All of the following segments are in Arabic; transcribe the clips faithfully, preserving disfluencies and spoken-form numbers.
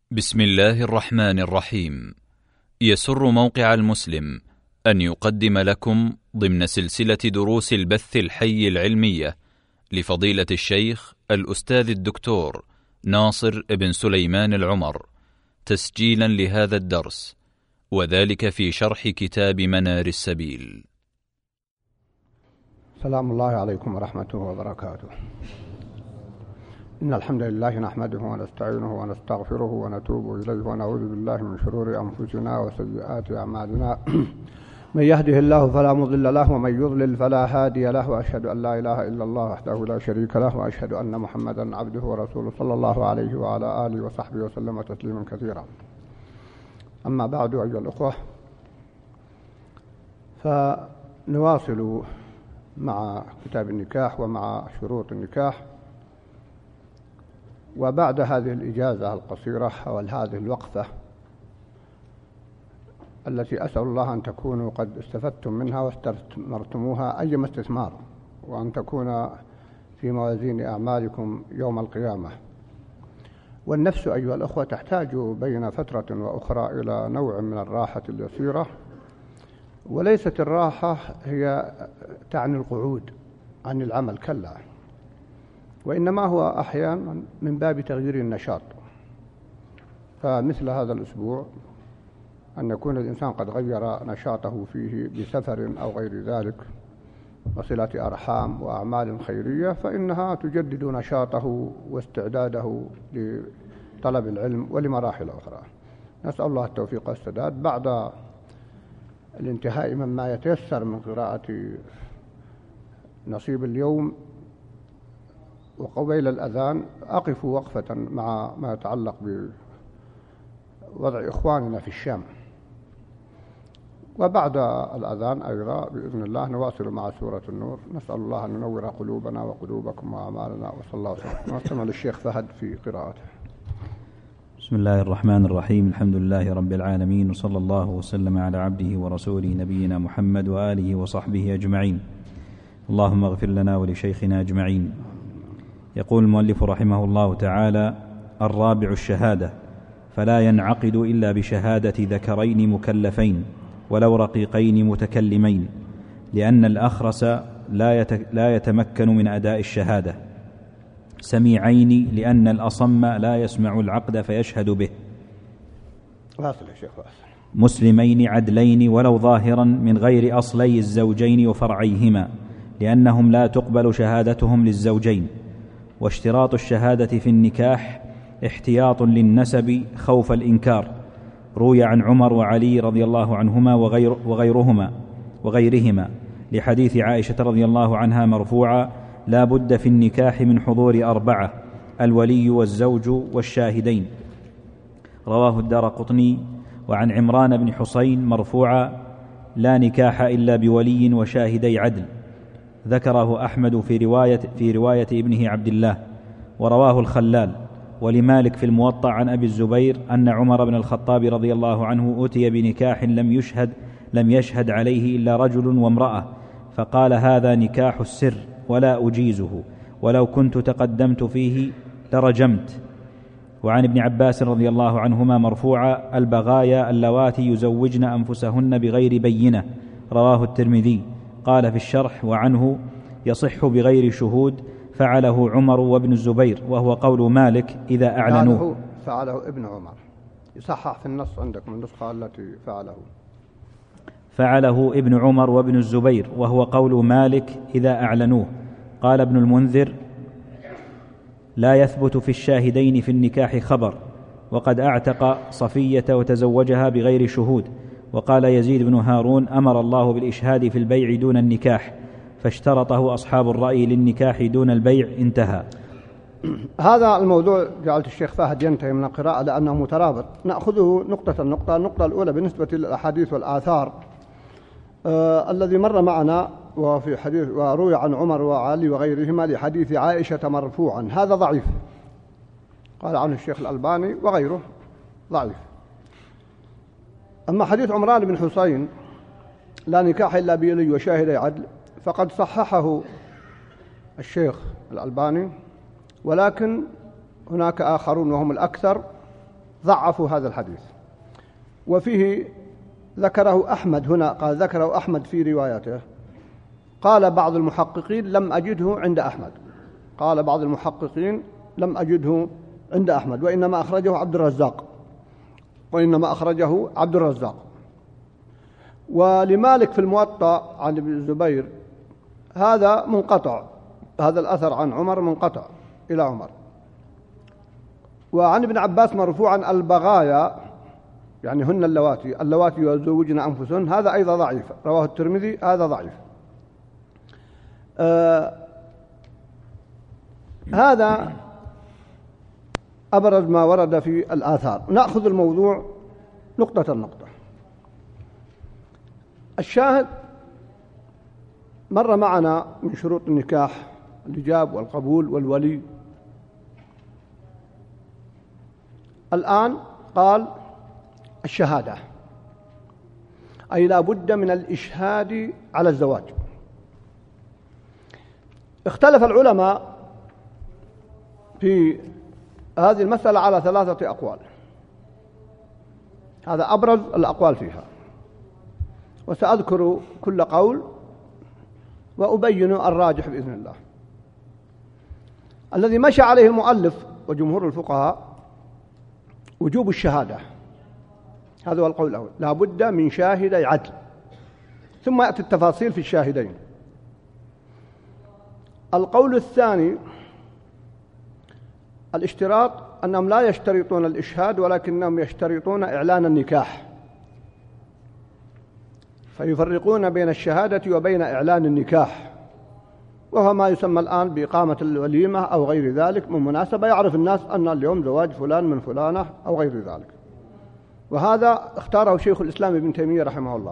بسم الله الرحمن الرحيم. يسر موقع المسلم أن يقدم لكم ضمن سلسلة دروس البث الحي العلمية لفضيلة الشيخ الأستاذ الدكتور ناصر بن سليمان العمر تسجيلا لهذا الدرس، وذلك في شرح كتاب منار السبيل. سلام الله عليكم ورحمته وبركاته. إن الحمد لله نحمده ونستعينه ونستغفره ونتوب إليه ونعوذ بالله من شرور أنفسنا وسيئات أعمالنا. من يهده الله فلا مضل له ومن يضلل فلا هادي له، وأشهد أن لا إله إلا الله وحده لا شريك له، وأشهد أن محمدا عبده ورسوله صلى الله عليه وعلى آله وصحبه وسلم تسليما كثيرا. أما بعد أيها الأخوة، فنواصل مع كتاب النكاح ومع شروط النكاح. وبعد هذه الإجازة القصيرة أو هذه الوقفة التي أسأل الله أن تكونوا قد استفدتم منها واستثمرتموها أيما استثمار، وأن تكون في موازين أعمالكم يوم القيامة. والنفس أيها الأخوة تحتاج بين فترة وأخرى إلى نوع من الراحة اليسيرة، وليست الراحة هي تعني القعود عن العمل، كلا، وإنما هو أحيانا من باب تغيير النشاط. فمثل هذا الأسبوع أن يكون الإنسان قد غير نشاطه فيه بسفر أو غير ذلك وصلة أرحام وأعمال خيرية، فإنها تجدد نشاطه واستعداده لطلب العلم ولمراحل أخرى. نسأل الله التوفيق والسداد. بعد الانتهاء مما يتيسر من قراءة نصيب اليوم وقبيل الأذان أقف وقفة مع ما يتعلق بوضع إخواننا في الشام، وبعد الأذان أيضا بإذن الله نواصل مع سورة النور. نسأل الله أن ينور قلوبنا وقلوبكم وأعمالنا، وصلى الله وسلم. نستمع للشيخ فهد في قراءته. بسم الله الرحمن الرحيم. الحمد لله رب العالمين، وصلى الله وسلم على عبده ورسوله نبينا محمد وآله وصحبه أجمعين. اللهم اغفر لنا ولشيخنا أجمعين. يقول المؤلف رحمه الله تعالى: الرابع الشهادة، فلا ينعقد إلا بشهادة ذكرين مكلفين ولو رقيقين متكلمين، لأن الأخرس لا يتمكن من أداء الشهادة، سميعين لأن الأصم لا يسمع العقد فيشهد به، مسلمين عدلين ولو ظاهرا من غير أصلي الزوجين وفرعيهما، لأنهم لا تقبل شهادتهم للزوجين. واشتراط الشهادة في النكاح احتياط للنسب خوف الإنكار، روي عن عمر وعلي رضي الله عنهما وغير وغيرهما وغيرهما لحديث عائشة رضي الله عنها مرفوعا: لا بد في النكاح من حضور أربعة: الولي والزوج والشاهدين. رواه الدارقطني. وعن عمران بن حسين مرفوعا: لا نكاح إلا بولي وشاهدي عدل. ذكره أحمد في رواية, في رواية ابنه عبد الله. ورواه الخلال. ولمالك في الموطأ عن أبي الزبير أن عمر بن الخطاب رضي الله عنه أتي بنكاح لم يشهد لم يشهد عليه إلا رجل وامرأة، فقال: هذا نكاح السر ولا أجيزه، ولو كنت تقدمت فيه لرجمت. وعن ابن عباس رضي الله عنهما مرفوعا: البغايا اللواتي يزوجن أنفسهن بغير بينة. رواه الترمذي. قال في الشرح: وعنه يصح بغير شهود، فعله عمر وابن الزبير، وهو قول مالك إذا أعلنوه. فعله ابن عمر، يصحح في النص عندكم النسخة التي فعله فعله ابن عمر وابن الزبير، وهو قول مالك إذا أعلنوه. قال ابن المنذر: لا يثبت في الشاهدين في النكاح خبر، وقد أعتق صفية وتزوجها بغير شهود. وقال يزيد بن هارون: أمر الله بالإشهاد في البيع دون النكاح، فاشترطه أصحاب الرأي للنكاح دون البيع، انتهى. هذا الموضوع جعلت الشيخ فهد ينتهي من القراءة لأنه مترابط، نأخذه نقطة النقطة. النقطة الأولى بالنسبة للأحاديث والآثار آه الذي مر معنا، وفي حديث وروي عن عمر وعلي وغيرهما لحديث عائشة مرفوعا، هذا ضعيف، قال عنه الشيخ الألباني وغيره ضعيف. أما حديث عمران بن حسين لا نكاح إلا بولي وشاهدي عدل، فقد صححه الشيخ الألباني، ولكن هناك آخرون وهم الأكثر ضعفوا هذا الحديث. وفيه ذكره أحمد هنا، قال ذكره أحمد في روايته، قال بعض المحققين لم أجده عند أحمد، قال بعض المحققين لم أجده عند أحمد، وإنما أخرجه عبد الرزاق وإنما أخرجه عبد الرزاق. ولمالك في الموطأ عن ابن الزبير هذا منقطع، هذا الأثر عن عمر منقطع إلى عمر. وعن ابن عباس مرفوعا البغايا يعني هن اللواتي اللواتي يزوجن أنفسهن، هذا أيضا ضعيف، رواه الترمذي، هذا ضعيف. آه هذا أبرز ما ورد في الآثار. نأخذ الموضوع نقطة نقطة. الشاهد مر معنا من شروط النكاح الإجاب والقبول والولي. الآن قال الشهادة، أي لا بد من الإشهاد على الزواج. اختلف العلماء في هذه المسألة على ثلاثة أقوال، هذا أبرز الأقوال فيها، وسأذكر كل قول وأبين الراجح بإذن الله. الذي مشى عليه المؤلف وجمهور الفقهاء وجوب الشهادة، هذا هو القول الأول، لا بد من شاهدي عدل، ثم يأتي التفاصيل في الشاهدين. القول الثاني الاشتراط، أنهم لا يشترطون الإشهاد ولكنهم يشترطون إعلان النكاح، فيفرقون بين الشهادة وبين إعلان النكاح، وهو ما يسمى الآن بإقامة الوليمة أو غير ذلك، من مناسبة يعرف الناس أن اليوم زواج فلان من فلانة أو غير ذلك. وهذا اختاره شيخ الإسلام ابن تيمية رحمه الله.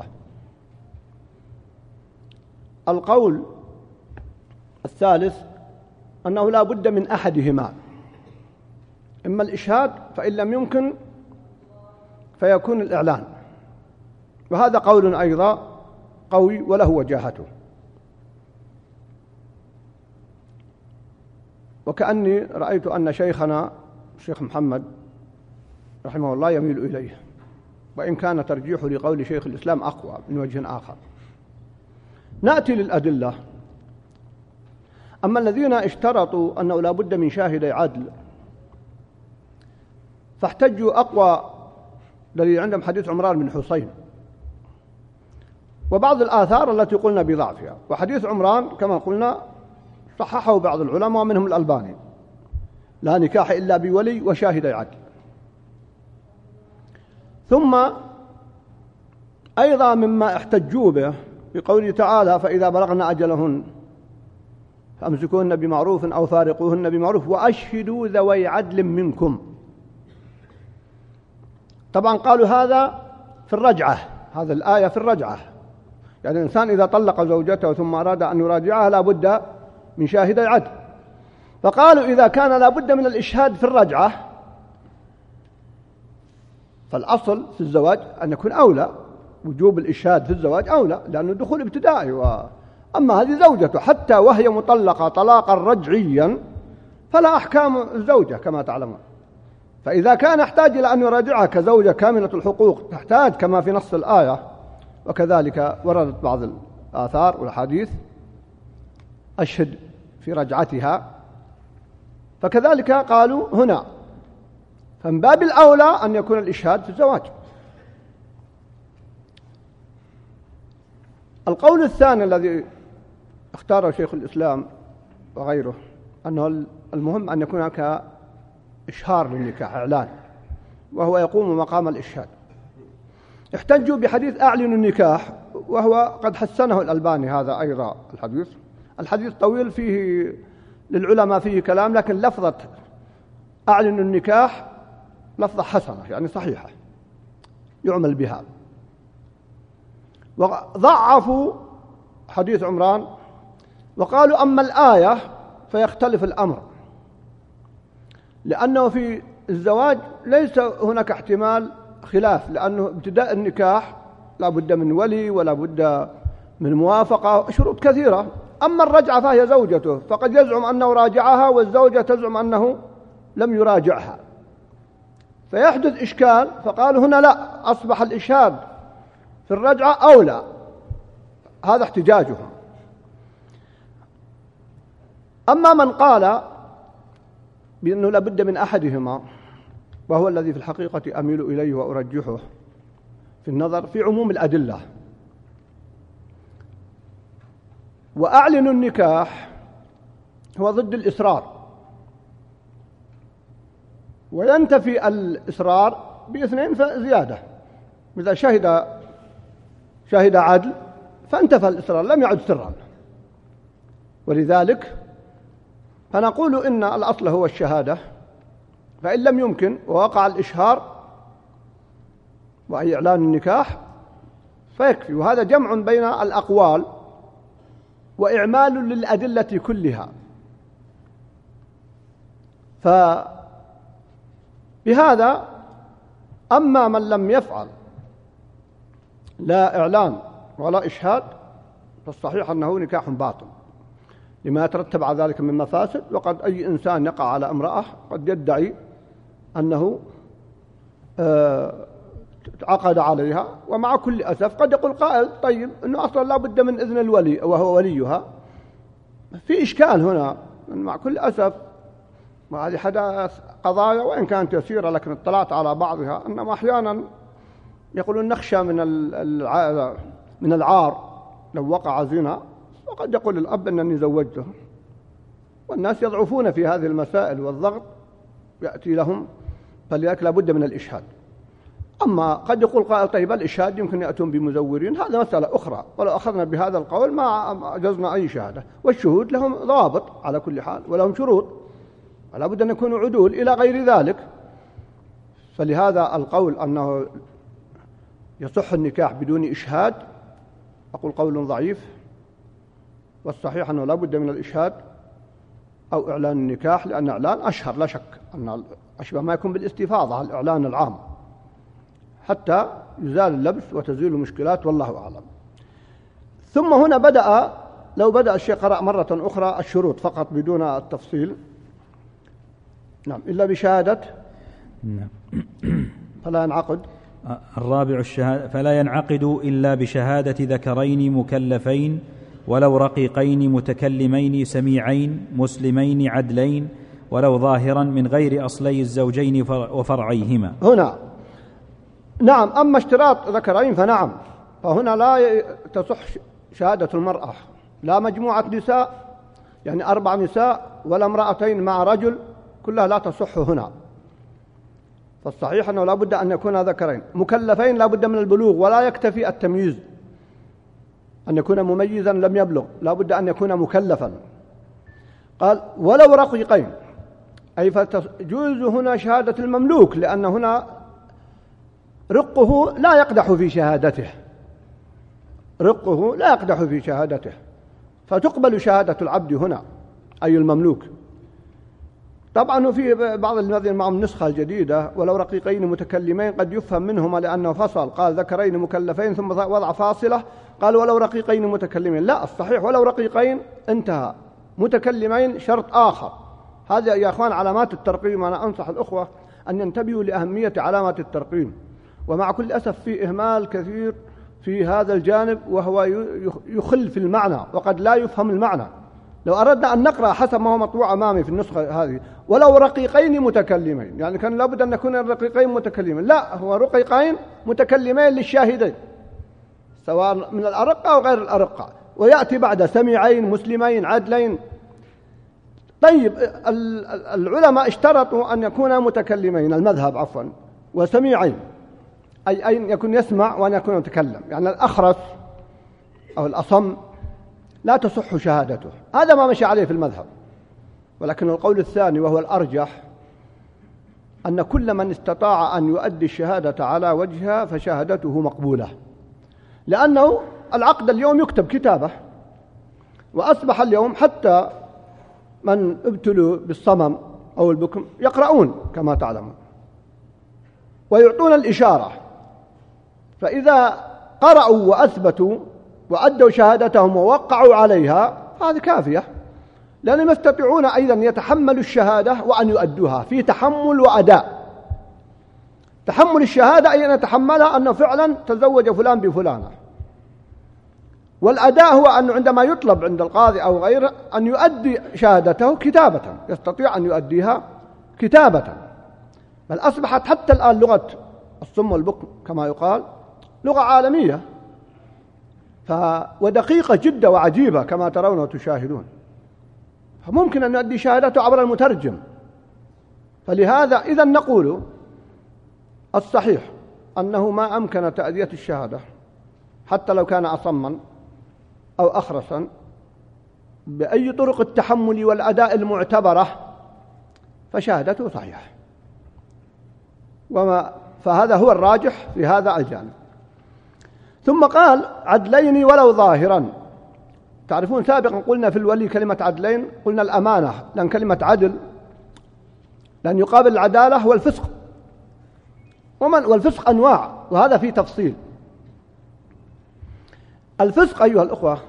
القول الثالث أنه لا بد من أحدهما، إما الإشهاد فإن لم يمكن فيكون الإعلان، وهذا قول أيضا قوي وله وجاهته. وكأني رأيت أن شيخنا الشيخ محمد رحمه الله يميل إليه، وإن كان ترجيحه لقول شيخ الإسلام أقوى من وجه آخر. نأتي للأدلة. أما الذين اشترطوا أنه لا بد من شاهدي عدل فاحتجوا أقوى دليل عندهم حديث عمران بن حسين وبعض الآثار التي قلنا بضعفها. وحديث عمران كما قلنا صححه بعض العلماء ومنهم الألباني، لا نكاح إلا بولي وشاهدي عدل. ثم أيضا مما احتجوا به بقوله تعالى فإذا بلغن أجلهن فأمسكوهن بمعروف أو فارقوهن بمعروف وأشهدوا ذوي عدل منكم. طبعا قالوا هذا في الرجعة، هذا الآية في الرجعة، يعني الإنسان إذا طلق زوجته ثم أراد أن يراجعها لا بد من شاهدي عدل. فقالوا إذا كان لا بد من الإشهاد في الرجعة فالأصل في الزواج أن يكون أولى، وجوب الإشهاد في الزواج أولى لأنه دخول ابتدائي. و... أما هذه زوجته حتى وهي مطلقة طلاقا رجعيا فلا أحكام الزوجة كما تعلمون. فإذا كان يحتاج إلى أن يراجعها كزوجة كاملة الحقوق تحتاج كما في نص الآية، وكذلك وردت بعض الآثار والحديث أشهد في رجعتها، فكذلك قالوا هنا فمن باب الأولى أن يكون الإشهاد في الزواج. القول الثاني الذي اختاره شيخ الإسلام وغيره أنه المهم أن يكون هناك إشهار للنكاح، إعلان، وهو يقوم مقام الإشهاد. احتجوا بحديث أعلن النكاح، وهو قد حسنه الألباني هذا أيضا الحديث. الحديث طويل فيه للعلماء فيه كلام، لكن لفظة أعلن النكاح لفظة حسنة يعني صحيحة يعمل بها. وضعفوا حديث عمران وقالوا أما الآية فيختلف الأمر، لأنه في الزواج ليس هناك احتمال خلاف، لأنه ابتداء النكاح لا بد من ولي ولا بد من موافقة، شروط كثيرة. أما الرجعة فهي زوجته، فقد يزعم أنه راجعها والزوجة تزعم أنه لم يراجعها، فيحدث إشكال، فقالوا هنا لا، أصبح الإشهاد في الرجعة أولى. هذا احتجاجهم. أما من قال بأنه لابد من أحدهما، وهو الذي في الحقيقة أميل إليه وأرجحه في النظر في عموم الأدلة، وأعلن النكاح هو ضد الإصرار، وينتفي الإصرار باثنين فزيادة. إذا شهد شهد عدل فانتفى الإصرار، لم يعد سرا. ولذلك فنقول إن الأصل هو الشهادة، فإن لم يمكن ووقع الإشهار وأي إعلان النكاح فيكفي. وهذا جمع بين الأقوال وإعمال للأدلة كلها. فبهذا أما من لم يفعل لا إعلان ولا إشهاد فالصحيح أنه نكاح باطل لما يترتب على ذلك من مفاسد. وقد أي إنسان يقع على امرأة قد يدعي أنه عقد عليها، ومع كل أسف قد يقول قائل طيب أنه أصلا لا بد من إذن الولي وهو وليها. في إشكال هنا مع كل أسف، وهذه حدث قضايا وإن كانت يسيرة لكن اطلعت على بعضها أنهم أحيانا يقولون نخشى من من العار لو وقع زنا، وقد يقول الأب أنني زوجته، والناس يضعفون في هذه المسائل والضغط يأتي لهم، فلذلك لا بد من الإشهاد. أما قد يقول قائل طيب الإشهاد يمكن يأتون بمزورين، هذا مسألة أخرى، ولو أخذنا بهذا القول ما أجزنا أي شهادة. والشهود لهم ضوابط على كل حال ولهم شروط، ولا بد أن يكونوا عدول إلى غير ذلك. فلهذا القول أنه يصح النكاح بدون إشهاد أقول قول ضعيف، والصحيح أنه لا بد من الإشهاد أو إعلان النكاح، لأن إعلان أشهر لا شك أن أشبه ما يكون بالاستفاضة الإعلان العام حتى يزال اللبس وتزيل المشكلات، والله أعلم. ثم هنا بدأ لو بدأ الشيخ قرأ مرة أخرى الشروط فقط بدون التفصيل. نعم. إلا بشهادة نعم. فلا ينعقد. الرابع الشهادة، فلا ينعقد إلا بشهادة ذكرين مكلفين ولو رقيقين متكلمين سميعين مسلمين عدلين ولو ظاهرا من غير أصلي الزوجين وفرعيهما. هنا نعم. أما اشتراط ذكرين فنعم، فهنا لا تصح شهادة المرأة، لا مجموعة نساء يعني أربع نساء ولا امرأتين مع رجل، كلها لا تصح هنا. فالصحيح أنه لا بد أن يكون ذكرين مكلفين، لا بد من البلوغ، ولا يكتفي التمييز أن يكون مميزا لم يبلغ، لا بد أن يكون مكلفا. قال ولو رقيقين، أي فتجوز هنا شهادة المملوك، لأن هنا رقه لا يقدح في شهادته، رقه لا يقدح في شهادته، فتقبل شهادة العبد هنا أي المملوك. طبعا في بعض الذين معهم النسخة الجديدة ولو رقيقين متكلمين قد يفهم منهما لأنه فصل، قال ذكرين مكلفين ثم وضع فاصلة قال ولو رقيقين متكلمين. لا، الصحيح ولو رقيقين انتهى، متكلمين شرط آخر. هذا يا أخوان علامات الترقيم. أنا أنصح الأخوة أن ينتبهوا لأهمية علامات الترقيم، ومع كل أسف في إهمال كثير في هذا الجانب، وهو يخل في المعنى وقد لا يفهم المعنى. لو أردنا أن نقرأ حسب ما هو مطبوع أمامي في النسخة هذه ولو رقيقين متكلمين، يعني كان لابد أن يكون الرقيقين متكلمين، لا، هو رقيقين متكلمين للشاهدين سواء من الأرقة أو غير الأرقة، ويأتي بعد سميعين مسلمين عدلين. طيب العلماء اشترطوا أن يكونا متكلمين، المذهب عفوا، وسميعين، أي أن يكون يسمع وأن يكون يتكلم، يعني الأخرس أو الأصم لا تصح شهادته. هذا ما مشي عليه في المذهب. ولكن القول الثاني وهو الأرجح أن كل من استطاع أن يؤدي الشهادة على وجهها فشهادته مقبولة، لأنه العقد اليوم يكتب كتابة، وأصبح اليوم حتى من ابتلوا بالصمم أو البكم يقرؤون كما تعلمون ويعطون الإشارة، فإذا قرأوا وأثبتوا وأدوا شهادتهم ووقعوا عليها هذه كافية، لأنهم يستطيعون أيضا يتحملوا الشهادة وأن يؤدوها في تحمل وأداء. تحمل الشهادة أي أن يتحملها أنه فعلا تزوج فلان بفلانة. والأداء هو أنه عندما يطلب عند القاضي أو غيره أن يؤدي شهادته كتابة، يستطيع أن يؤديها كتابة. بل أصبحت حتى الآن لغة الصم والبكم كما يقال لغة عالمية ف... ودقيقة جدا وعجيبة كما ترون وتشاهدون، فممكن أن يؤدي شهادته عبر المترجم. فلهذا إذا نقول الصحيح أنه ما أمكن تأدية الشهادة حتى لو كان أصما أو أخرسا بأي طرق التحمل والأداء المعتبرة فشهادته صحيحة. وما فهذا هو الراجح في هذا الجانب. ثم قال عدلين ولو ظاهرا. تعرفون سابقا قلنا في الولي كلمة عدلين قلنا الأمانة، لأن كلمة عدل لأن يقابل العدالة هو الفسق، ومن والفسق أنواع وهذا فيه تفصيل. الفسق أيها الأخوة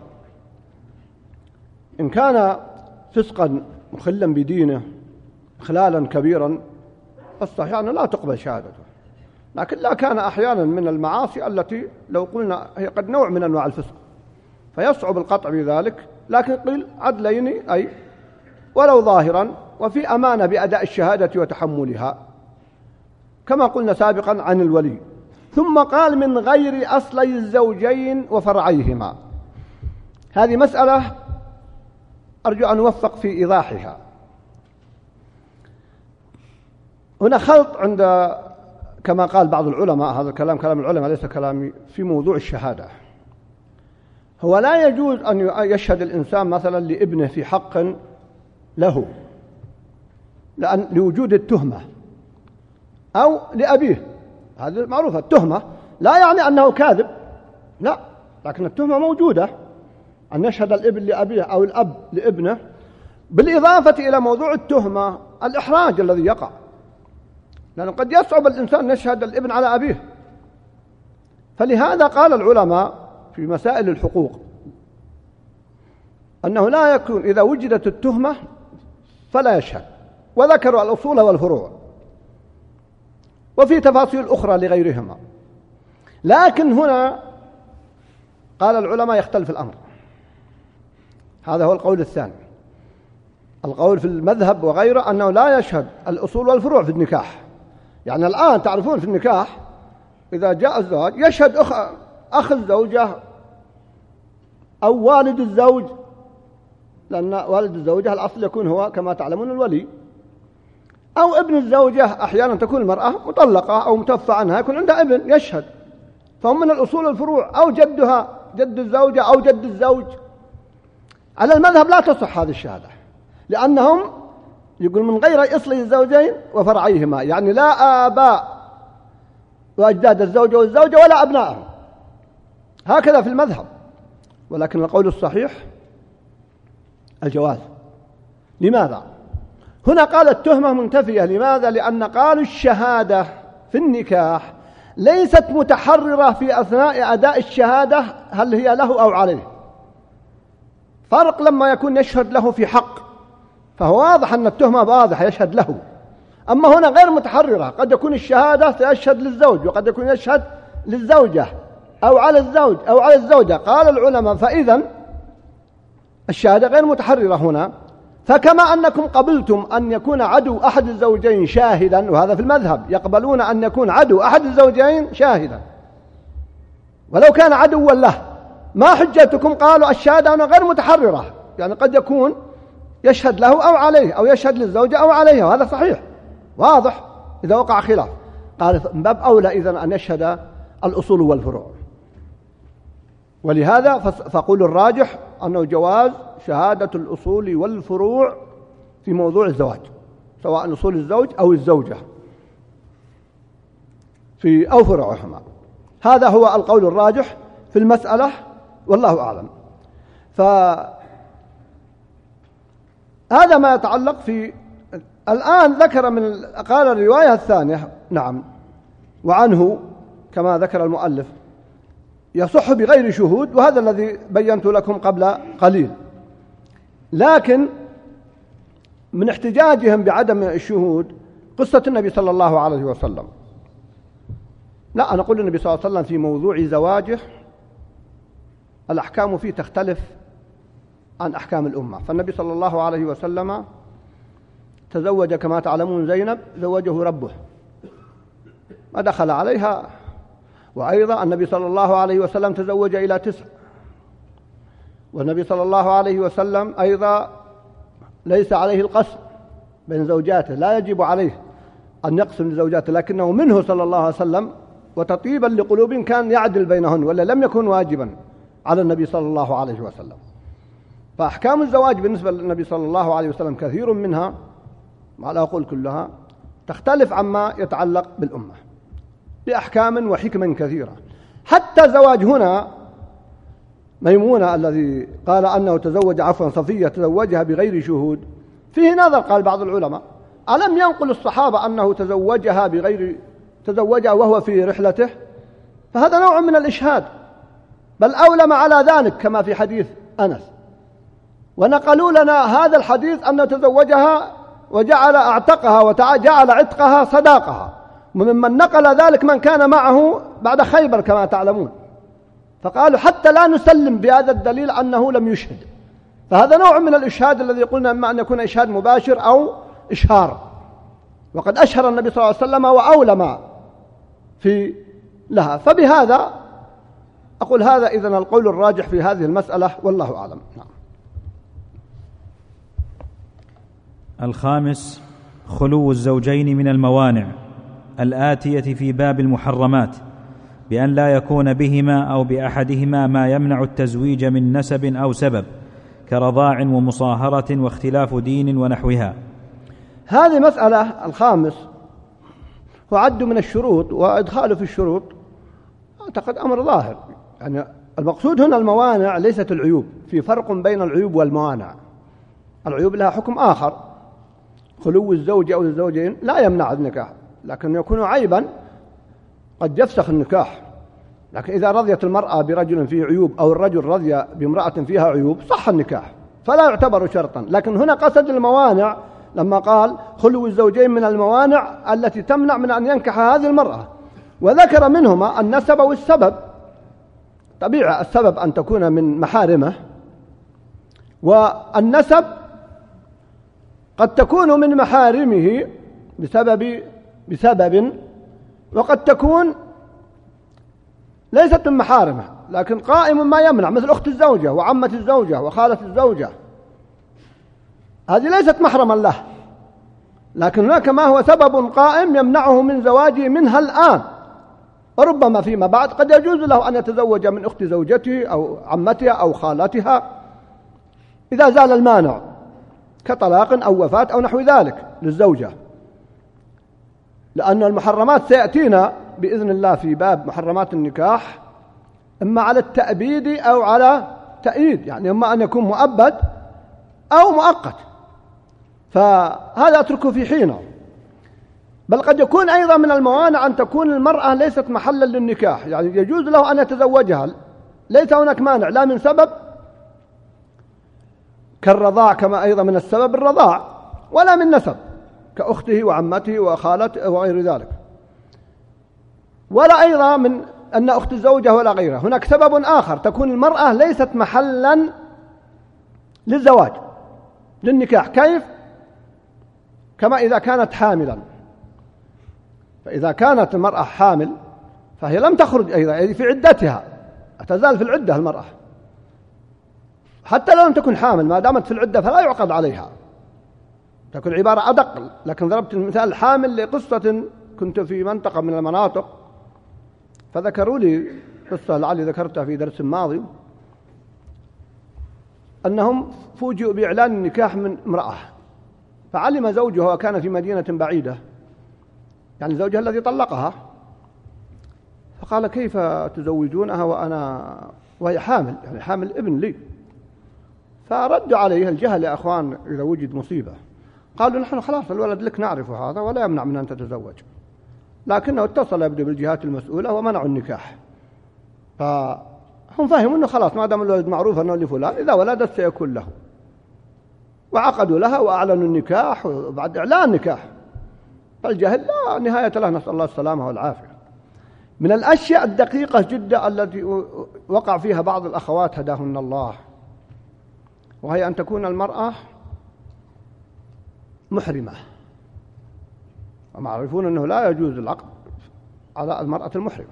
إن كان فسقا مخلا بدينه خلالا كبيرا فالصحيح أنه لا تقبل شهادته، لكن لا كان أحيانا من المعاصي التي لو قلنا هي قد نوع من أنواع الفسق فيصعب القطع بذلك، لكن قيل عدلين أي ولو ظاهرا وفي أمانة بأداء الشهادة وتحملها كما قلنا سابقا عن الولي. ثم قال من غير أصلي الزوجين وفرعيهما. هذه مسألة أرجو أن أوفق في إيضاحها. هنا خلط عند كما قال بعض العلماء، هذا الكلام كلام العلماء ليس كلامي، في موضوع الشهادة. هو لا يجوز أن يشهد الإنسان مثلا لابنه في حق له لأن لوجود التهمة، أو لأبيه، هذا معروفة. التهمة لا يعني أنه كاذب، لا، لكن التهمة موجودة، أن يشهد الابن لأبيه أو الأب لابنه، بالإضافة إلى موضوع التهمة الإحراج الذي يقع، لأنه قد يصعب الإنسان يشهد الابن على أبيه. فلهذا قال العلماء في مسائل الحقوق أنه لا يكون إذا وجدت التهمة فلا يشهد، وذكروا الأصول والفروع، وفي تفاصيل أخرى لغيرهما. لكن هنا قال العلماء يختلف الأمر. هذا هو القول الثاني. القول في المذهب وغيره أنه لا يشهد الأصول والفروع في النكاح. يعني الآن تعرفون في النكاح إذا جاء الزواج يشهد أخ, أخ الزوجة أو والد الزوج، لأن والد الزوجة الأصل يكون هو كما تعلمون الولي، أو ابن الزوجة. أحيانا تكون المرأة مطلقة أو متوفى عنها يكون عندها ابن يشهد، فهم من الأصول والفروع، أو جدها جد الزوجة أو جد الزوج. على المذهب لا تصح هذه الشهادة، لأنهم يقول من غير أصل الزوجين وفرعيهما، يعني لا آباء وأجداد الزوجة والزوجة ولا أبنائهم، هكذا في المذهب. ولكن القول الصحيح الجواز. لماذا؟ هنا قال التهمة منتفية. لماذا؟ لأن قالوا الشهادة في النكاح ليست متحررة في أثناء أداء الشهادة هل هي له أو عليه. فرق لما يكون يشهد له في حق، فهو واضح أن التهمة واضحة يشهد له. أما هنا غير متحررة، قد يكون الشهادة يشهد للزوج وقد يكون يشهد للزوجة أو على الزوج أو على الزوجة. قال العلماء فإذا الشهادة غير متحررة هنا. فكما أنكم قبلتم أن يكون عدو أحد الزوجين شاهدا، وهذا في المذهب يقبلون أن يكون عدو أحد الزوجين شاهدا ولو كان عدوا له، ما حجتكم؟ قالوا الشهادة هنا غير متحررة، يعني قد يكون يشهد له أو عليه أو يشهد للزوجة أو عليها، وهذا صحيح واضح إذا وقع خلاف. قال من باب أولى إذن أن يشهد الأصول والفروع. ولهذا فقول الراجح أنه جواز شهادة الأصول والفروع في موضوع الزواج، سواء أصول الزوج أو الزوجة في أو فروعهما. هذا هو القول الراجح في المسألة والله أعلم. فهذا ما يتعلق في الآن. ذكر من قال الرواية الثانية نعم وعنه كما ذكر المؤلف يصح بغير شهود، وهذا الذي بينت لكم قبل قليل. لكن من احتجاجهم بعدم الشهود قصة النبي صلى الله عليه وسلم لا، أنا أقول النبي صلى الله عليه وسلم في موضوع زواجه الأحكام فيه تختلف عن أحكام الأمة. فالنبي صلى الله عليه وسلم تزوج كما تعلمون زينب، زوجه ربه ما دخل عليها. وأيضا النبي صلى الله عليه وسلم تزوج إلى تسع، والنبي صلى الله عليه وسلم أيضا ليس عليه القسم بين زوجاته، لا يجب عليه أن يقسم لزوجاته، لكنه منه صلى الله عليه وسلم وتطيبا لقلوب كان يعدل بينهن، ولا لم يكن واجبا على النبي صلى الله عليه وسلم. فأحكام الزواج بالنسبة للنبي صلى الله عليه وسلم كثير منها، ما لا أقول كلها، تختلف عما يتعلق بالأمة بأحكام وحكم كثيرة. حتى زواج هنا ميمونة الذي قال أنه تزوج عفوا صفية تزوجها بغير شهود، فيه نظر. قال بعض العلماء ألم ينقل الصحابة أنه تزوجها بغير تزوجها وهو في رحلته؟ فهذا نوع من الإشهاد، بل أولم على ذلك كما في حديث أنس، ونقلوا لنا هذا الحديث أنه تزوجها وجعل أعتقها وجعل عتقها صداقها، وممن نقل ذلك من كان معه بعد خيبر كما تعلمون. فقالوا حتى لا نسلم بهذا الدليل أنه لم يشهد. فهذا نوع من الإشهاد الذي قلنا إما أن يكون إشهاد مباشر أو إشهار، وقد أشهر النبي صلى الله عليه وسلم وأولم في لها. فبهذا أقول هذا إذن القول الراجح في هذه المسألة، والله أعلم. نعم. الخامس خلو الزوجين من الموانع الآتية في باب المحرمات، بأن لا يكون بهما أو بأحدهما ما يمنع التزويج من نسب أو سبب، كرضاع ومصاهرة واختلاف دين ونحوها. هذه مسألة الخامس وعد من الشروط، وإدخاله في الشروط أعتقد أمر ظاهر. يعني المقصود هنا الموانع ليست العيوب، في فرق بين العيوب والموانع. العيوب لها حكم آخر، خلو الزوج أو الزوجين لا يمنع النكاح، لكن يكون عيبا قد يفسخ النكاح. لكن إذا رضيت المرأة برجل فيه عيوب أو الرجل رضي بامرأة فيها عيوب صح النكاح، فلا يعتبر شرطا. لكن هنا قصد الموانع لما قال خلو الزوجين من الموانع التي تمنع من أن ينكح هذه المرأة، وذكر منهما النسب والسبب. طبيعة السبب أن تكون من محارمه، والنسب قد تكون من محارمه بسبب بسبب وقد تكون ليست من محارمه لكن قائم ما يمنع، مثل أخت الزوجة وعمة الزوجة وخالة الزوجة، هذه ليست محرما له، لكن هناك ما هو سبب قائم يمنعه من زواجه منها الآن، وربما فيما بعد قد يجوز له أن يتزوج من أخت زوجته أو عمتها أو خالتها إذا زال المانع كطلاق أو وفاة أو نحو ذلك للزوجة. لأن المحرمات سيأتينا بإذن الله في باب محرمات النكاح إما على التأبيد أو على تأييد، يعني إما أن يكون مؤبد أو مؤقت، فهذا أتركه في حينه. بل قد يكون أيضا من الموانع أن تكون المرأة ليست محلا للنكاح، يعني يجوز له أن يتزوجها، ليس هناك مانع لا من سبب كالرضاع، كما أيضا من السبب الرضاع، ولا من نسب كأخته وعمته وخالته وغير ذلك، ولا أيضا من أن أخت الزوجة ولا غيرها. هناك سبب آخر، تكون المرأة ليست محلا للزواج للنكاح. كيف؟ كما إذا كانت حاملا، فإذا كانت المرأة حامل فهي لم تخرج أيضا في عدتها، تزال في العدة المرأة حتى لو لم تكن حامل، ما دامت في العدة فلا يعقد عليها، تكون عبارة أدق. لكن ضربت المثال حامل لقصة كنت في منطقة من المناطق، فذكروا لي قصة لعلي ذكرتها في درس ماضي، أنهم فوجئوا بإعلان النكاح من امرأة، فعلم زوجها وكان في مدينة بعيدة، يعني زوجها الذي طلقها، فقال كيف تزوجونها وأنا وهي حامل، يعني حامل ابن لي. فردوا عليه الجهل يا أخوان إذا وجد مصيبة، قالوا نحن خلاص الولد لك نعرف هذا ولا يمنع من أن تتزوج، لكنه اتصل يبدو بالجهات المسؤولة ومنعوا النكاح. فهم فهموا أنه خلاص ما دام الولد معروف أنه لفلان إذا ولدت سيكون له، وعقدوا لها وأعلنوا النكاح، وبعد إعلان النكاح فالجهل لا نهاية له، نسأل الله السلامة والعافية. من الأشياء الدقيقة جدا التي وقع فيها بعض الأخوات هداهن الله، وهي أن تكون المرأة محرمة، ومعرفون أنه لا يجوز العقد على المرأة المحرمة.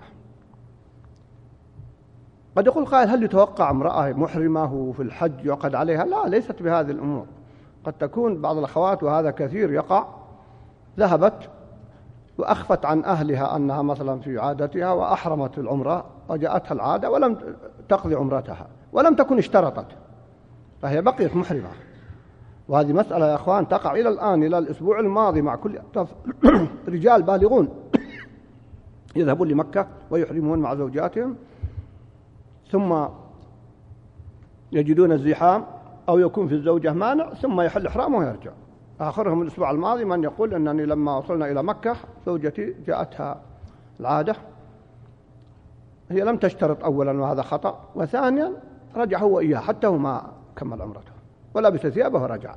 قد يقول قائل هل يتوقع امرأة محرمة وفي الحج يعقد عليها؟ لا، ليست بهذه الأمور. قد تكون بعض الأخوات، وهذا كثير يقع، ذهبت وأخفت عن أهلها أنها مثلا في عادتها وأحرمت العمرة وجاءتها العادة ولم تقضي عمرتها ولم تكن اشترطت، فهي بقيت محرمة. وهذه مسألة يا أخوان تقع إلى الآن، إلى الأسبوع الماضي مع كل رجال بالغون يذهبون لمكة ويحرمون مع زوجاتهم، ثم يجدون الزحام أو يكون في الزوجة مانع، ثم يحل إحرامه ويرجع. آخرهم الأسبوع الماضي من يقول أنني لما وصلنا إلى مكة زوجتي جاءتها العادة، هي لم تشترط أولا وهذا خطأ، وثانيا رجع هو إياه حتى هو ما كمل عمرته ولبس ثيابه ورجع.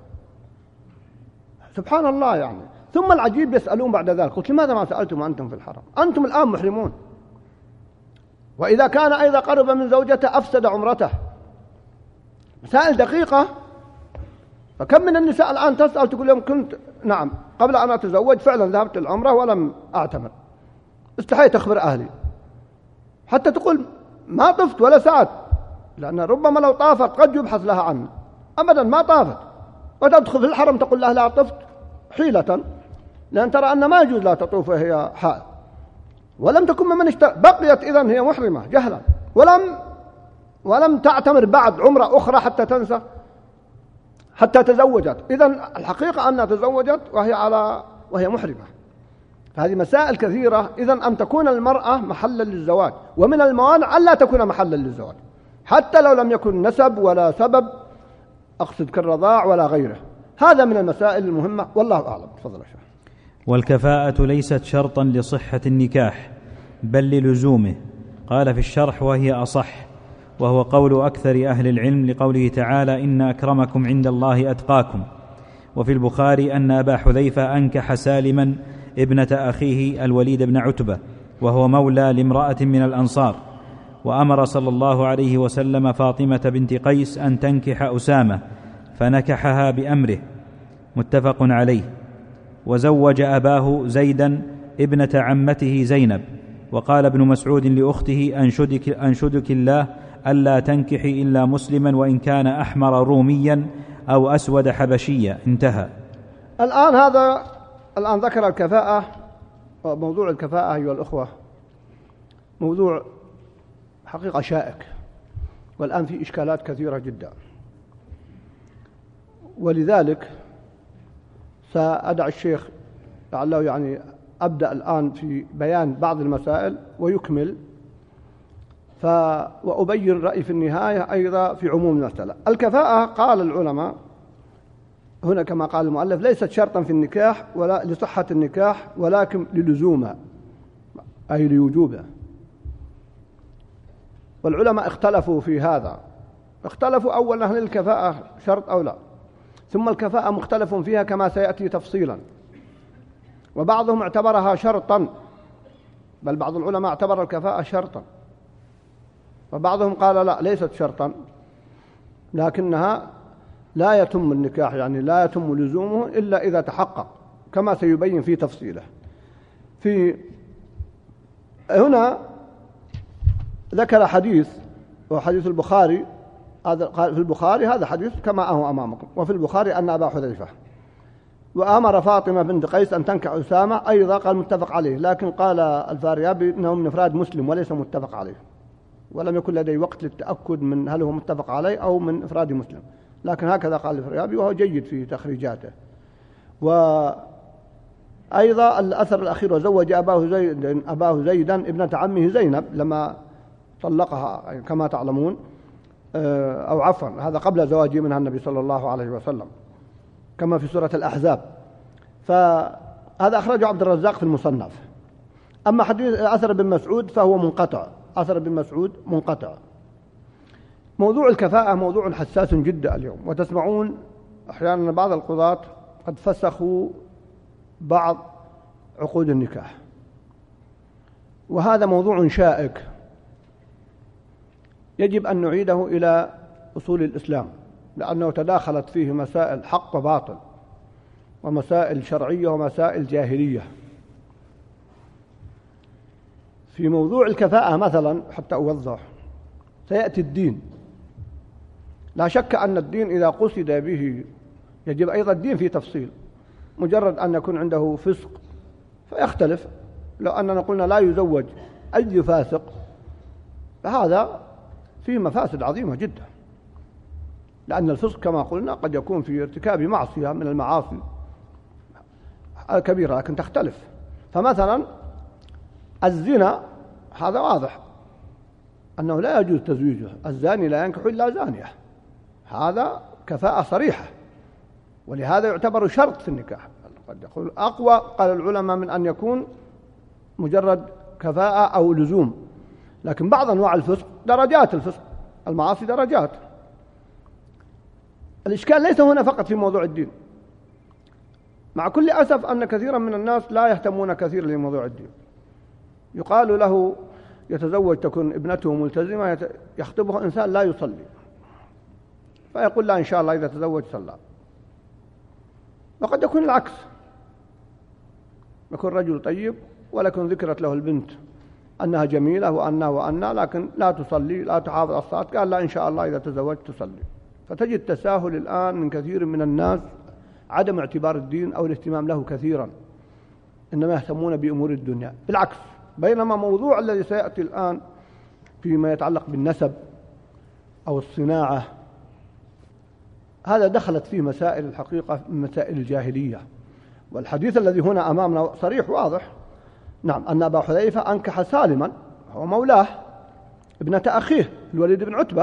سبحان الله يعني. ثم العجيب يسألون بعد ذلك، قلت لماذا ما سألتم أنتم في الحرم؟ أنتم الآن محرمون، وإذا كان أيضا قرب من زوجته أفسد عمرته. مسائل دقيقة. فكم من النساء الآن تسأل تقول لهم كنت نعم قبل أن أتزوج فعلا ذهبت العمرة ولم أعتمر، استحيت أخبر أهلي، حتى تقول ما طفت ولا ساعة، لأن ربما لو طافت قد يبحث لها عنه. أبدا ما طافت، وتدخل في الحرم تقول لها لا طفت حيلة، لأن ترى أن ما يجوز لا تطوف وهي حائض، ولم تكن ممن اشترى، بقيت إذن هي محرمة جهلا، ولم ولم تعتمر بعد عمرة أخرى حتى تنسى حتى تزوجت. إذن الحقيقة أنها تزوجت وهي على وهي محرمة. فهذه مسائل كثيرة. إذن أن تكون المرأة محلا للزواج، ومن الموانع ألا تكون محلا للزواج حتى لو لم يكن نسب ولا سبب، أقصد كالرضاع ولا غيره. هذا من المسائل المهمة، والله أعلم. تفضل يا شيخ. والكفاءة ليست شرطا لصحة النكاح بل للزومه. قال في الشرح وهي أصح، وهو قول أكثر أهل العلم لقوله تعالى إن أكرمكم عند الله أتقاكم. وفي البخاري أن أبا حذيفة أنكح سالما ابنة أخيه الوليد بن عتبة، وهو مولى لامرأة من الأنصار، وأمر صلى الله عليه وسلم فاطمة بنت قيس أن تنكح أسامة، فنكحها بأمره، متفق عليه. وزوج أباه زيدا ابنة عمته زينب. وقال ابن مسعود لأخته أنشدك, أنشدك الله ألا تنكحي إلا مسلما وإن كان أحمر روميا أو أسود حبشيا. انتهى. الآن هذا الآن ذكر الكفاءة. موضوع الكفاءة أيها الأخوة موضوع حقيقة شائك، والآن في إشكالات كثيرة جدا، ولذلك سأدع الشيخ لعله يعني أبدأ الآن في بيان بعض المسائل ويكمل، ف وأبين رأيي في النهاية أيضا في عموم المسألة. الكفاءة قال العلماء هنا كما قال المؤلف ليست شرطا في النكاح ولا لصحة النكاح، ولكن للزومه أي لوجوبه. والعلماء اختلفوا في هذا، اختلفوا أولا هل الكفاءة شرط أو لا، ثم الكفاءة مختلف فيها كما سيأتي تفصيلا، وبعضهم اعتبرها شرطا، بل بعض العلماء اعتبر الكفاءة شرطا، وبعضهم قال لا ليست شرطا لكنها لا يتم النكاح، يعني لا يتم لزومه إلا إذا تحقق كما سيبين في تفصيله. في هنا ذكر حديث وحديث البخاري، هذا قال في البخاري هذا حديث كما هو أمامكم، وفي البخاري أن أبا حذيفة وأمر فاطمة بنت قيس أن تنكح أسامة، أيضا قال متفق عليه، لكن قال الفاريابي إنه من إفراد مسلم وليس متفق عليه، ولم يكن لدي وقت للتأكد من هل هو متفق عليه أو من إفراد مسلم، لكن هكذا قال الفاريابي وهو جيد في تخريجاته. وأيضا الأثر الأخير وزوج أباه زيد أباه زيدا ابنة عمه زينب لما طلقها كما تعلمون، أو عفوا هذا قبل زواجه منها النبي صلى الله عليه وسلم كما في سورة الأحزاب. فهذا أخرجه عبد الرزاق في المصنف. أما حديث أثر بن مسعود فهو منقطع، أثر بن مسعود منقطع. موضوع الكفاءة موضوع حساس جدا اليوم، وتسمعون أحيانا بعض القضاة قد فسخوا بعض عقود النكاح، وهذا موضوع شائك يجب أن نعيده إلى أصول الإسلام، لأنه تداخلت فيه مسائل حق وباطل ومسائل شرعية ومسائل جاهلية. في موضوع الكفاءة مثلا حتى أوضح، سيأتي الدين، لا شك أن الدين إذا قصد به يجب أيضا الدين في تفصيل. مجرد أن يكون عنده فسق فيختلف، لو أننا قلنا لا يزوج أي فاسق فهذا فيه مفاسد عظيمة جدا، لأن الفسق كما قلنا قد يكون في ارتكاب معصية من المعاصي كبيرة لكن تختلف. فمثلا الزنا هذا واضح أنه لا يجوز تزويجه، الزاني لا ينكح إلا زانية، هذا كفاءة صريحة، ولهذا يعتبر شرط في النكاح. قد يقول أقوى قال العلماء من أن يكون مجرد كفاءة أو لزوم. لكن بعض أنواع الفسق درجات، الفسق المعاصي درجات. الإشكال ليس هنا فقط في موضوع الدين، مع كل أسف أن كثيرا من الناس لا يهتمون كثيرا لموضوع الدين. يقال له يتزوج تكون ابنته ملتزمة، يخطبها إنسان لا يصلي فيقول لا إن شاء الله إذا تزوج صلى. وقد يكون العكس، يكون رجل طيب ولكن ذكرت له البنت أنها جميلة وأنها وأنها لكن لا تصلي لا تحافظ على الصلاة، قال لا إن شاء الله إذا تزوجت تصلي. فتجد تساهل الآن من كثير من الناس، عدم اعتبار الدين أو الاهتمام له كثيرا، إنما يهتمون بأمور الدنيا بالعكس. بينما موضوع الذي سيأتي الآن فيما يتعلق بالنسب أو الصناعة هذا دخلت فيه مسائل الحقيقة من مسائل الجاهلية. والحديث الذي هنا أمامنا صريح واضح، نعم، أن أبا حذيفة أنكح سالما هو مولاه ابنة أخيه الوليد بن عتبة،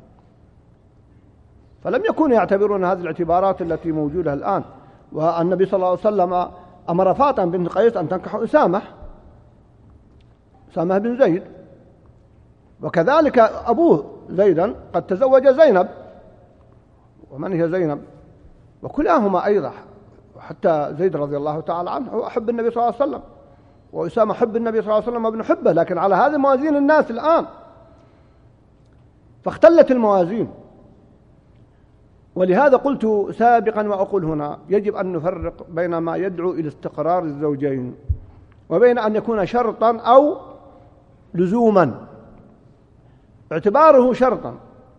فلم يكونوا يعتبرون هذه الاعتبارات التي موجودة الآن. والنبي صلى الله عليه وسلم أمر فاطمة بنت قيس أن تنكح أسامة أسامة بن زيد، وكذلك أبوه زيدا قد تزوج زينب. ومن هي زينب؟ وكلاهما أيضا، حتى زيد رضي الله تعالى عنه هو أحب النبي صلى الله عليه وسلم، وأسامة حب النبي صلى الله عليه وسلم وابن حبه، لكن على هذه موازين الناس الآن فاختلت الموازين. ولهذا قلت سابقا وأقول هنا يجب أن نفرق بين ما يدعو إلى استقرار الزوجين وبين أن يكون شرطا أو لزوما. اعتباره شرطا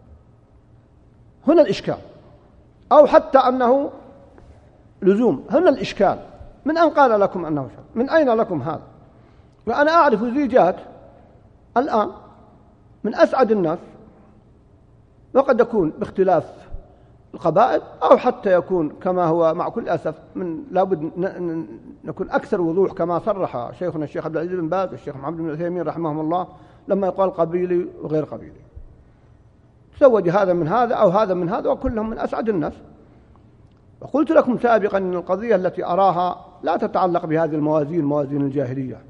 هنا الإشكال، أو حتى أنه لزوم هنا الإشكال. من أن قال لكم أنه شرط؟ من أين لكم هذا؟ وأنا أعرف زيجات الآن من أسعد الناس، وقد يكون باختلاف القبائل أو حتى يكون كما هو مع كل أسف من لابد نكون أكثر وضوح كما صرح شيخنا الشيخ عبد العزيز بن باز والشيخ محمد بن عثيمين رحمهم الله لما يقال قبيلي وغير قبيلي. تزوج هذا من هذا أو هذا من هذا وكلهم من أسعد الناس. وقلت لكم سابقا أن القضية التي أراها لا تتعلق بهذه الموازين موازين الجاهلية،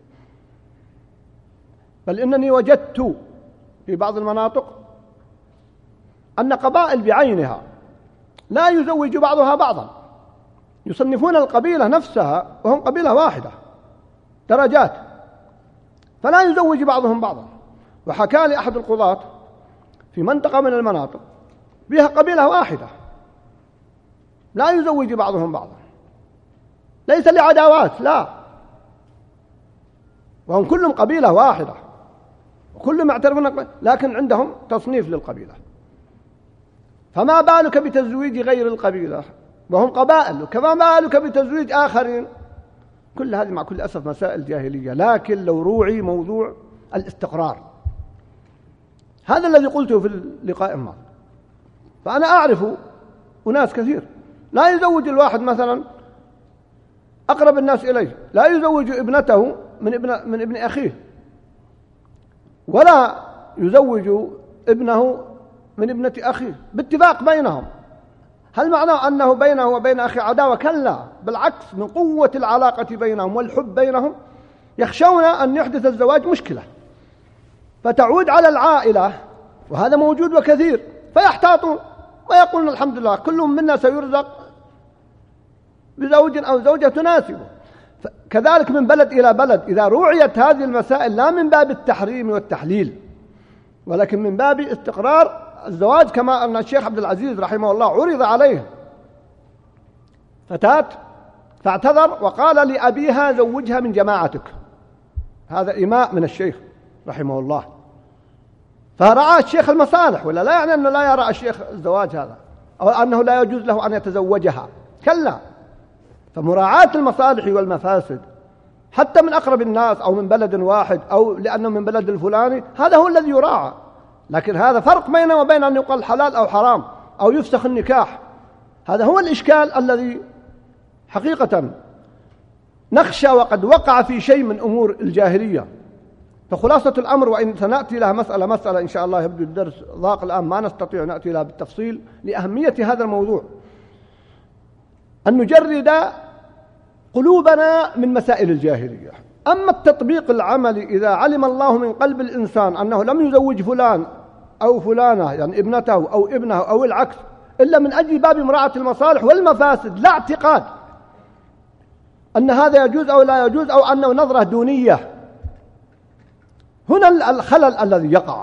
بل إنني وجدت في بعض المناطق أن قبائل بعينها لا يزوج بعضها بعضا، يصنفون القبيلة نفسها وهم قبيلة واحدة درجات، فلا يزوج بعضهم بعضا. وحكى لي أحد القضاة في منطقة من المناطق بها قبيلة واحدة لا يزوج بعضهم بعضا، ليس لعداوات لا، وهم كلهم قبيلة واحدة وكلهم يعترفون، لكن عندهم تصنيف للقبيلة. فما بالك بتزويج غير القبيلة وهم قبائل، وكما بالك بتزويج آخرين؟ كل هذه مع كل أسف مسائل جاهلية. لكن لو روعي موضوع الاستقرار، هذا الذي قلته في اللقاء الماضي. فأنا أعرف أناس كثير لا يزوج الواحد مثلا أقرب الناس إليه، لا يزوج ابنته من ابن من ابن أخيه، ولا يزوج ابنه من ابنة أخيه باتفاق بينهم. هل معناه أنه بينه وبين أخي عداوة؟ كلا، بالعكس، من قوة العلاقة بينهم والحب بينهم يخشون أن يحدث الزواج مشكلة فتعود على العائلة، وهذا موجود وكثير، فيحتاطون ويقولون الحمد لله كل منا سيرزق بزوج أو زوجة تناسبه. كذلك من بلد إلى بلد إذا روعيت هذه المسائل لا من باب التحريم والتحليل ولكن من باب استقرار الزواج، كما أن الشيخ عبد العزيز رحمه الله عرض عليه فتاة فاعتذر وقال لأبيها زوجها من جماعتك، هذا إيماء من الشيخ رحمه الله. فرعى الشيخ المصالح، ولا لا يعني أنه لا يرى الشيخ الزواج هذا أو أنه لا يجوز له أن يتزوجها، كلا. فمراعاة المصالح والمفاسد حتى من أقرب الناس أو من بلد واحد أو لأنه من بلد الفلاني، هذا هو الذي يراعى. لكن هذا فرق بينه وبين أن يقال حلال أو حرام أو يفسخ النكاح. هذا هو الإشكال الذي حقيقة نخشى وقد وقع في شيء من أمور الجاهلية. فخلاصة الأمر، وإن سنأتي لها مسألة مسألة إن شاء الله، يبدو الدرس ضاق الآن ما نستطيع نأتي لها بالتفصيل لأهمية هذا الموضوع، أن نجرد قلوبنا من مسائل الجاهلية. أما التطبيق العملي، إذا علم الله من قلب الإنسان أنه لم يزوج فلان أو فلانة يعني ابنته أو ابنه أو العكس إلا من أجل باب مراعاة المصالح والمفاسد، لا اعتقاد أن هذا يجوز أو لا يجوز أو أنه نظرة دونية، هنا الخلل الذي يقع.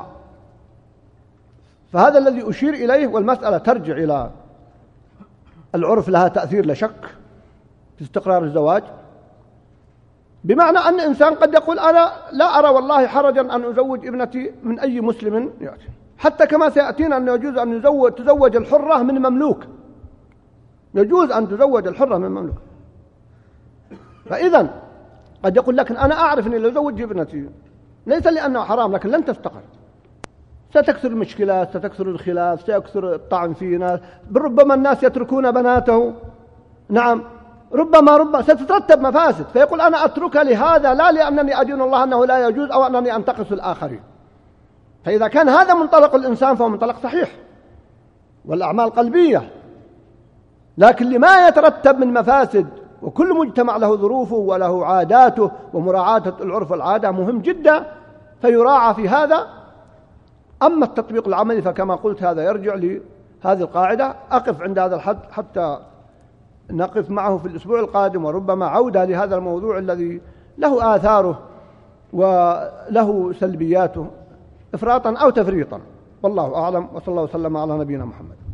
فهذا الذي أشير إليه، والمسألة ترجع إلى العرف، لها تأثير لا شك في استقرار الزواج، بمعنى أن إنسان قد يقول أنا لا أرى والله حرجا أن أزوج ابنتي من أي مسلم يأتي، حتى كما سيأتينا أنه يجوز أن يزوج تزوج الحرة من مملوك، يجوز أن تزوج الحرة من مملوك. فإذا قد يقول لكن أنا أعرف أني لو زوج ابنتي ليس لأنه حرام لكن لن تستقر، ستكثر المشكلات، ستكثر الخلاف، سيكثر الطعن فينا، ربما الناس يتركون بناته، نعم ربما ربما ستترتب مفاسد، فيقول أنا أتركها لهذا لا لأنني أدين الله أنه لا يجوز أو أنني أنتقص الآخرين. فإذا كان هذا منطلق الإنسان فهو منطلق صحيح، والأعمال قلبية، لكن لما يترتب من مفاسد، وكل مجتمع له ظروفه وله عاداته، ومراعاة العرف والعادة مهم جدا فيراعى في هذا. أما التطبيق العملي فكما قلت هذا يرجع لهذه القاعدة. أقف عند هذا الحد حتى نقف معه في الأسبوع القادم، وربما عودة لهذا الموضوع الذي له آثاره وله سلبياته إفراطا أو تفريطا، والله أعلم، وصلى الله وسلم على نبينا محمد.